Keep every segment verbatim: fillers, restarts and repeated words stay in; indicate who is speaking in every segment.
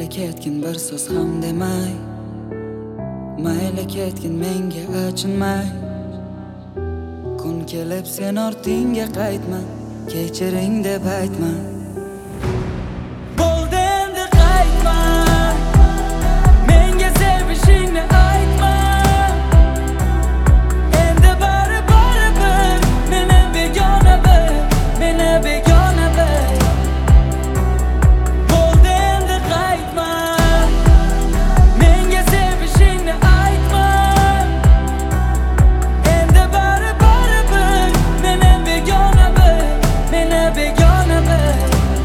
Speaker 1: Mayli ketgin bir so'z ham demay, mayli ketgin menga achinmay. Kun kelib sen ortingga qaytma, kechiring deb aytma. Bo'ldi endi qaytma, menga sevishingni aytma. Endi bari baribir meni begona bil, meni begona bil. Bo'ldi endi qaytma, menga sevishingni aytma. Endi bari baribir meni begona bil, meni begona bil.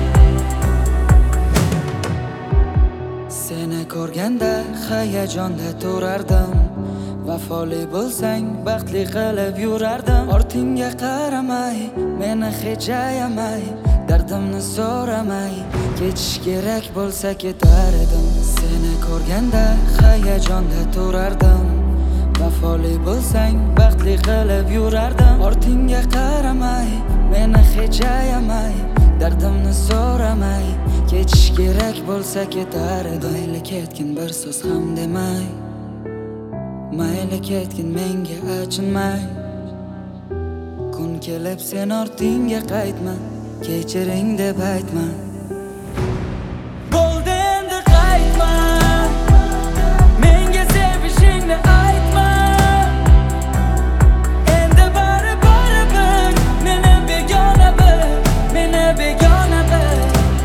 Speaker 1: Seni ko'rganda hayajonda turardim, vafoli bo'lsang baxtli qilib yurardim. Ortingga qaramay, meni hech ayamay, dardimni so'ramay, ketish kerak bo'lsa ketar edim. Seni ko'rganda hayajonda turardim, vafoli bo'lsang baxtli qilib yurardim. Ortingga qaramay, meni hech ayamay, dardimni so'ramay, ketish kerak bo'lsa ketar edim. Mayli ketgin bir so'z ham demay, mayli ketgin menga achinmay. Kun kelib sen ortingga qaytma, kechiring deb aytma. Bo'ldi endi qaytma, menga sevishingni aytma. Endi bari baribir meni begona bil, meni begona bil.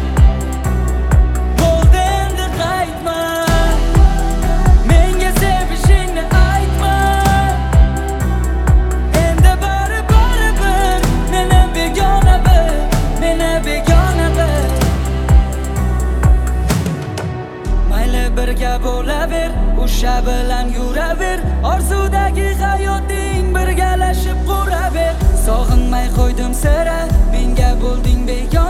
Speaker 1: Bo'ldi endi qaytma, menga sevishingni aytma. Endi bari baribir meni begona bil, meni begona bil. Mayli birga bo'laver, o'sha bilan yuraver. Orzudagi hayoting birgalashib quraver. Sog'inmay qo'ydim sira, menga bo'lding begona.